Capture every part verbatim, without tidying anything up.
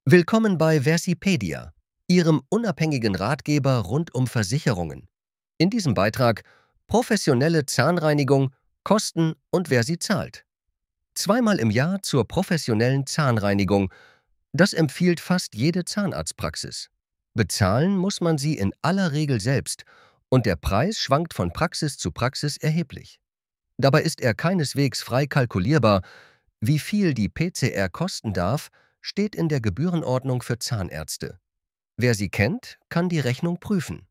Willkommen bei Versipedia, Ihrem unabhängigen Ratgeber rund um Versicherungen. In diesem Beitrag professionelle Zahnreinigung, Kosten und wer sie zahlt. Zweimal im Jahr zur professionellen Zahnreinigung. Das empfiehlt fast jede Zahnarztpraxis. Bezahlen muss man sie in aller Regel selbst und der Preis schwankt von Praxis zu Praxis erheblich. Dabei ist er keineswegs frei kalkulierbar. Wie viel die P C R kosten darf, steht in der Gebührenordnung für Zahnärzte. Wer sie kennt, kann die Rechnung prüfen.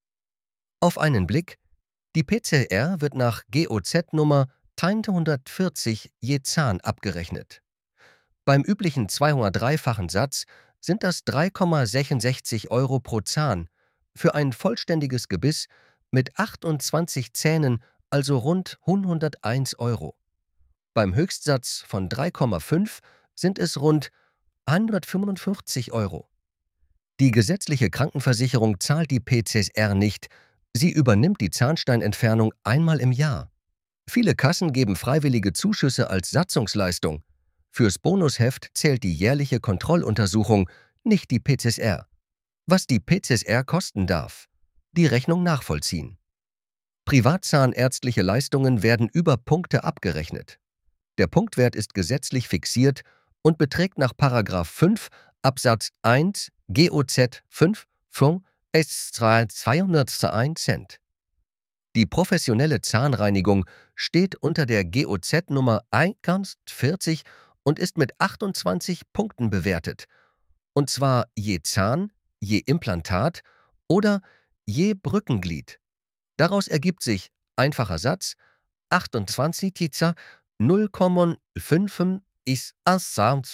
Auf einen Blick: Die P C R wird nach G O Z-Nummer hundertvierzig je Zahn abgerechnet. Beim üblichen zweihundertdreifachen Satz sind das drei Komma sechsundsechzig Euro pro Zahn, für ein vollständiges Gebiss mit achtundzwanzig Zähnen also rund hunderteins Euro. Beim Höchstsatz von drei Komma fünf sind es rund hundertfünfundvierzig Euro. Die gesetzliche Krankenversicherung zahlt die P C R nicht, sie übernimmt die Zahnsteinentfernung einmal im Jahr. Viele Kassen geben freiwillige Zuschüsse als Satzungsleistung. Fürs Bonusheft zählt die jährliche Kontrolluntersuchung, nicht die P C R. Was die P C R kosten darf: Die Rechnung nachvollziehen. Privatzahnärztliche Leistungen werden über Punkte abgerechnet. Der Punktwert ist gesetzlich fixiert und beträgt nach Paragraph fünf Absatz eins G O Z fünf fünf S zweihunderteins Cent. Die professionelle Zahnreinigung steht unter der G O Z-Nummer vierzig und ist mit achtundzwanzig Punkten bewertet, und zwar je Zahn, je Implantat oder je Brückenglied. Daraus ergibt sich, einfacher Satz, achtundzwanzig null Komma fünf ist als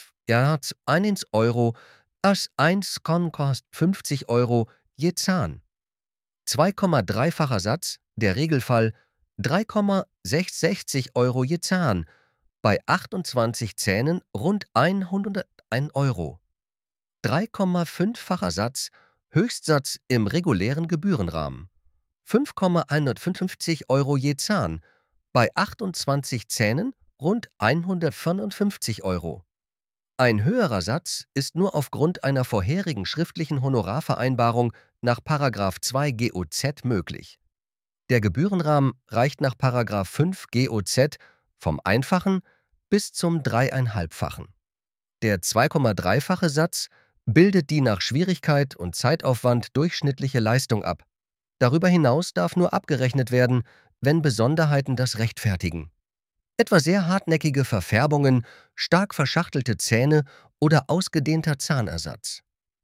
eins Euro als eins Komma fünfzig Euro je Zahn. zwei Komma drei-facher Satz, der Regelfall, drei Komma sechsundsechzig Euro je Zahn, bei achtundzwanzig Zähnen rund hunderteins Euro. drei Komma fünf-facher Satz, Höchstsatz im regulären Gebührenrahmen, fünf Komma hundertfünfundfünfzig Euro je Zahn, bei achtundzwanzig Zähnen rund hundertvierundfünfzig Euro. Ein höherer Satz ist nur aufgrund einer vorherigen schriftlichen Honorarvereinbarung nach Paragraph zwei G O Z möglich. Der Gebührenrahmen reicht nach Paragraph fünf G O Z vom einfachen bis zum dreieinhalbfachen. Der zwei Komma drei-fache Satz bildet die nach Schwierigkeit und Zeitaufwand durchschnittliche Leistung ab. Darüber hinaus darf nur abgerechnet werden, wenn Besonderheiten das rechtfertigen. Etwa sehr hartnäckige Verfärbungen, stark verschachtelte Zähne oder ausgedehnter Zahnersatz.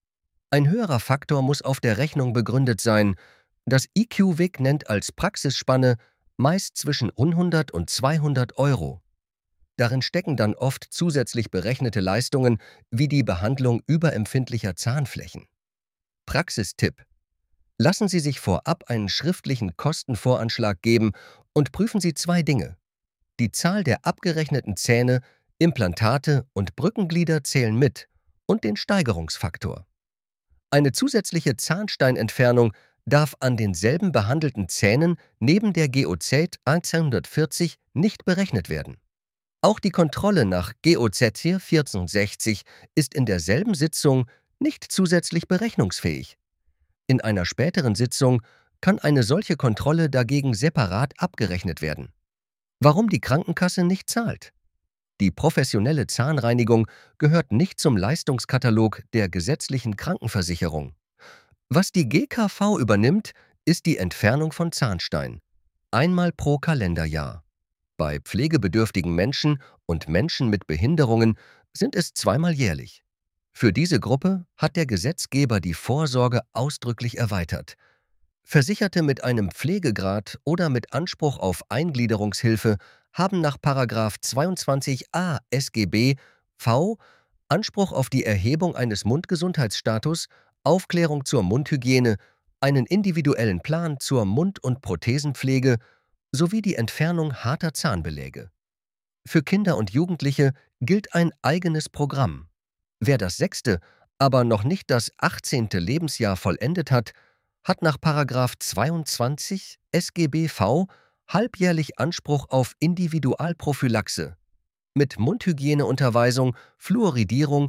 Ein höherer Faktor muss auf der Rechnung begründet sein. Das I Q-W I C nennt als Praxisspanne meist zwischen hundert und zweihundert Euro. Darin stecken dann oft zusätzlich berechnete Leistungen wie die Behandlung überempfindlicher Zahnflächen. Praxistipp: Lassen Sie sich vorab einen schriftlichen Kostenvoranschlag geben und prüfen Sie zwei Dinge. Die Zahl der abgerechneten Zähne, Implantate und Brückenglieder zählen mit und den Steigerungsfaktor. Eine zusätzliche Zahnsteinentfernung darf an denselben behandelten Zähnen neben der G O Z hundertvierzig nicht berechnet werden. Auch die Kontrolle nach G O Z vierzehnsechzig ist in derselben Sitzung nicht zusätzlich berechnungsfähig. In einer späteren Sitzung kann eine solche Kontrolle dagegen separat abgerechnet werden. Warum die Krankenkasse nicht zahlt? Die professionelle Zahnreinigung gehört nicht zum Leistungskatalog der gesetzlichen Krankenversicherung. Was die G K V übernimmt, ist die Entfernung von Zahnstein. Einmal pro Kalenderjahr. Bei pflegebedürftigen Menschen und Menschen mit Behinderungen sind es zweimal jährlich. Für diese Gruppe hat der Gesetzgeber die Vorsorge ausdrücklich erweitert. Versicherte mit einem Pflegegrad oder mit Anspruch auf Eingliederungshilfe haben nach Paragraph zweiundzwanzig a S G B V Anspruch auf die Erhebung eines Mundgesundheitsstatus, Aufklärung zur Mundhygiene, einen individuellen Plan zur Mund- und Prothesenpflege sowie die Entfernung harter Zahnbeläge. Für Kinder und Jugendliche gilt ein eigenes Programm. Wer das sechste, aber noch nicht das achtzehnte Lebensjahr vollendet hat, hat nach Paragraph zweiundzwanzig S G B V halbjährlich Anspruch auf Individualprophylaxe mit Mundhygieneunterweisung, Fluoridierung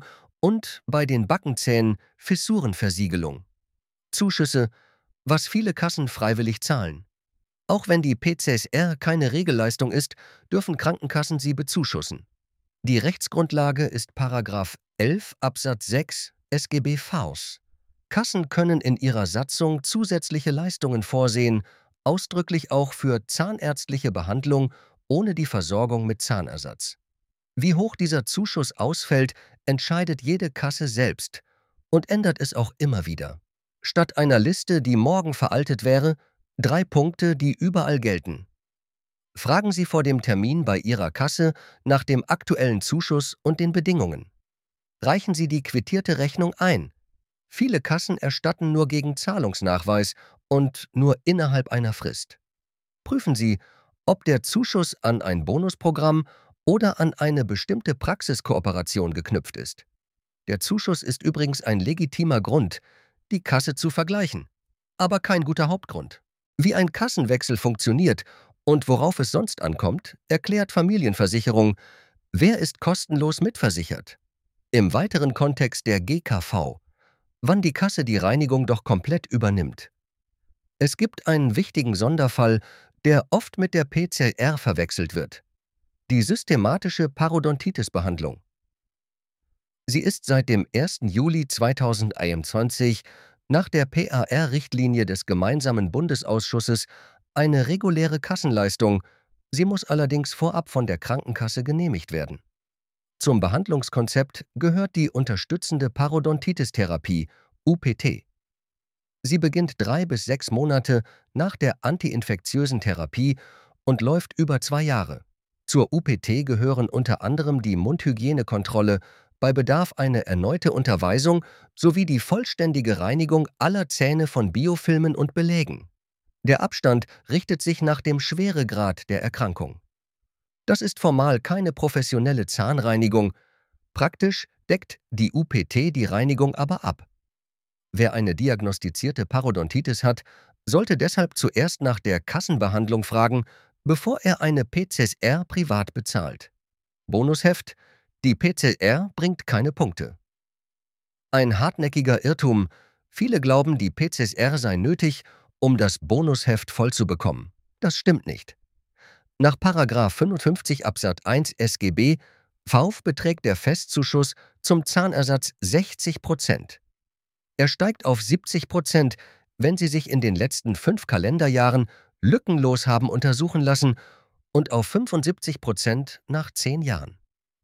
und bei den Backenzähnen Fissurenversiegelung. Zuschüsse, was viele Kassen freiwillig zahlen. Auch wenn die P C S R keine Regelleistung ist, dürfen Krankenkassen sie bezuschussen. Die Rechtsgrundlage ist Paragraph elf Absatz sechs S G B Faust. Kassen können in ihrer Satzung zusätzliche Leistungen vorsehen, ausdrücklich auch für zahnärztliche Behandlung ohne die Versorgung mit Zahnersatz. Wie hoch dieser Zuschuss ausfällt, entscheidet jede Kasse selbst und ändert es auch immer wieder. Statt einer Liste, die morgen veraltet wäre, drei Punkte, die überall gelten. Fragen Sie vor dem Termin bei Ihrer Kasse nach dem aktuellen Zuschuss und den Bedingungen. Reichen Sie die quittierte Rechnung ein. Viele Kassen erstatten nur gegen Zahlungsnachweis und nur innerhalb einer Frist. Prüfen Sie, ob der Zuschuss an ein Bonusprogramm oder an eine bestimmte Praxiskooperation geknüpft ist. Der Zuschuss ist übrigens ein legitimer Grund, die Kasse zu vergleichen, aber kein guter Hauptgrund. Wie ein Kassenwechsel funktioniert und worauf es sonst ankommt, erklärt Familienversicherung, wer ist kostenlos mitversichert. Im weiteren Kontext der G K V, wann die Kasse die Reinigung doch komplett übernimmt. Es gibt einen wichtigen Sonderfall, der oft mit der P C R verwechselt wird. Die systematische Parodontitis-Behandlung. Sie ist seit dem ersten Juli zweitausendeinundzwanzig nach der P A R-Richtlinie des Gemeinsamen Bundesausschusses eine reguläre Kassenleistung, sie muss allerdings vorab von der Krankenkasse genehmigt werden. Zum Behandlungskonzept gehört die unterstützende Parodontitis-Therapie, U P T. Sie beginnt drei bis sechs Monate nach der antiinfektiösen Therapie und läuft über zwei Jahre. Zur U P T gehören unter anderem die Mundhygienekontrolle, bei Bedarf eine erneute Unterweisung sowie die vollständige Reinigung aller Zähne von Biofilmen und Belägen. Der Abstand richtet sich nach dem Schweregrad der Erkrankung. Das ist formal keine professionelle Zahnreinigung, praktisch deckt die U P T die Reinigung aber ab. Wer eine diagnostizierte Parodontitis hat, sollte deshalb zuerst nach der Kassenbehandlung fragen, bevor er eine P C S R privat bezahlt. Bonusheft: Die P C R bringt keine Punkte. Ein hartnäckiger Irrtum: Viele glauben, die P C S R sei nötig, um das Bonusheft voll zu bekommen. Das stimmt nicht. Nach Paragraph fünfundfünfzig Absatz eins S G B V A U F beträgt der Festzuschuss zum Zahnersatz sechzig Prozent. Er steigt auf siebzig Prozent, wenn Sie sich in den letzten fünf Kalenderjahren lückenlos haben untersuchen lassen, und auf fünfundsiebzig Prozent nach zehn Jahren.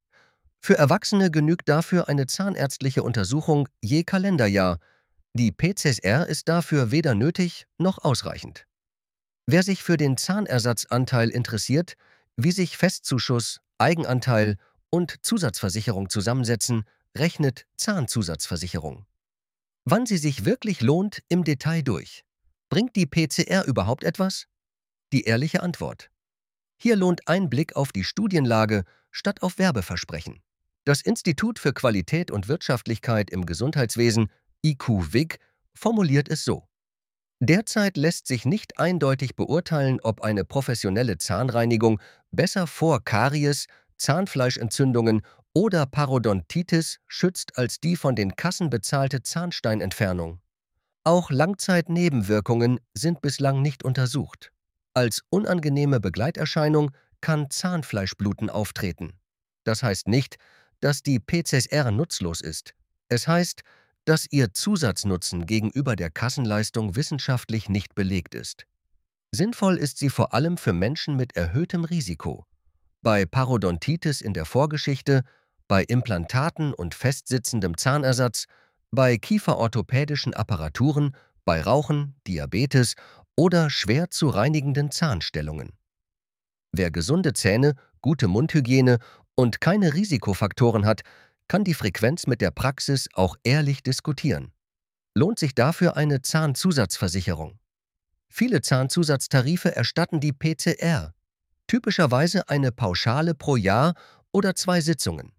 Für Erwachsene genügt dafür eine zahnärztliche Untersuchung je Kalenderjahr. Die P C S R ist dafür weder nötig noch ausreichend. Wer sich für den Zahnersatzanteil interessiert, wie sich Festzuschuss, Eigenanteil und Zusatzversicherung zusammensetzen, rechnet Zahnzusatzversicherung. Wann sie sich wirklich lohnt, im Detail durch. Bringt die P C R überhaupt etwas? Die ehrliche Antwort: Hier lohnt ein Blick auf die Studienlage statt auf Werbeversprechen. Das Institut für Qualität und Wirtschaftlichkeit im Gesundheitswesen, I Q W I G, formuliert es so: Derzeit lässt sich nicht eindeutig beurteilen, ob eine professionelle Zahnreinigung besser vor Karies, Zahnfleischentzündungen oder Parodontitis schützt als die von den Kassen bezahlte Zahnsteinentfernung. Auch Langzeitnebenwirkungen sind bislang nicht untersucht. Als unangenehme Begleiterscheinung kann Zahnfleischbluten auftreten. Das heißt nicht, dass die P C S R nutzlos ist. Es heißt, dass ihr Zusatznutzen gegenüber der Kassenleistung wissenschaftlich nicht belegt ist. Sinnvoll ist sie vor allem für Menschen mit erhöhtem Risiko. Bei Parodontitis in der Vorgeschichte, bei Implantaten und festsitzendem Zahnersatz, bei kieferorthopädischen Apparaturen, bei Rauchen, Diabetes oder schwer zu reinigenden Zahnstellungen. Wer gesunde Zähne, gute Mundhygiene und keine Risikofaktoren hat, kann die Frequenz mit der Praxis auch ehrlich diskutieren. Lohnt sich dafür eine Zahnzusatzversicherung? Viele Zahnzusatztarife erstatten die P C R, typischerweise eine Pauschale pro Jahr oder zwei Sitzungen.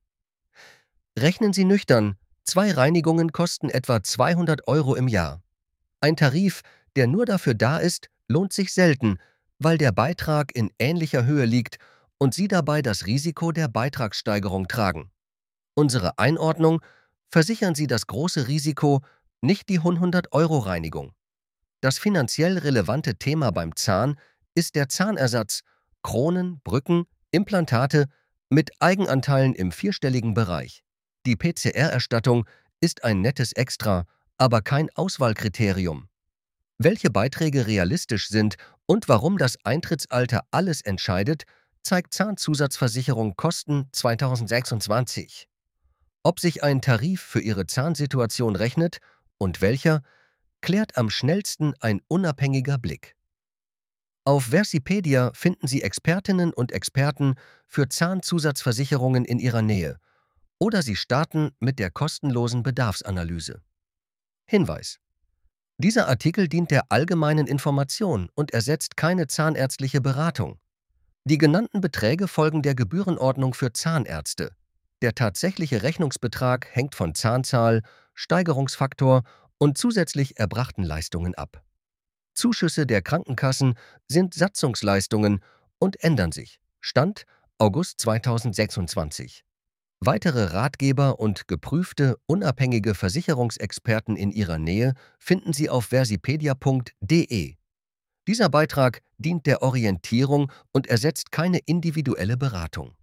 Rechnen Sie nüchtern, zwei Reinigungen kosten etwa zweihundert Euro im Jahr. Ein Tarif, der nur dafür da ist, lohnt sich selten, weil der Beitrag in ähnlicher Höhe liegt und Sie dabei das Risiko der Beitragssteigerung tragen. Unsere Einordnung: Versichern Sie das große Risiko, nicht die hundert-Euro-Reinigung. Das finanziell relevante Thema beim Zahn ist der Zahnersatz, Kronen, Brücken, Implantate mit Eigenanteilen im vierstelligen Bereich. Die P C R-Erstattung ist ein nettes Extra, aber kein Auswahlkriterium. Welche Beiträge realistisch sind und warum das Eintrittsalter alles entscheidet, zeigt Zahnzusatzversicherung Kosten zweitausendsechsundzwanzig. Ob sich ein Tarif für Ihre Zahnsituation rechnet und welcher, klärt am schnellsten ein unabhängiger Blick. Auf Versipedia finden Sie Expertinnen und Experten für Zahnzusatzversicherungen in Ihrer Nähe oder Sie starten mit der kostenlosen Bedarfsanalyse. Hinweis: Dieser Artikel dient der allgemeinen Information und ersetzt keine zahnärztliche Beratung. Die genannten Beträge folgen der Gebührenordnung für Zahnärzte. Der tatsächliche Rechnungsbetrag hängt von Zahnzahl, Steigerungsfaktor und zusätzlich erbrachten Leistungen ab. Zuschüsse der Krankenkassen sind Satzungsleistungen und ändern sich. Stand August zweitausendsechsundzwanzig. Weitere Ratgeber und geprüfte, unabhängige Versicherungsexperten in Ihrer Nähe finden Sie auf versipedia punkt de. Dieser Beitrag dient der Orientierung und ersetzt keine individuelle Beratung.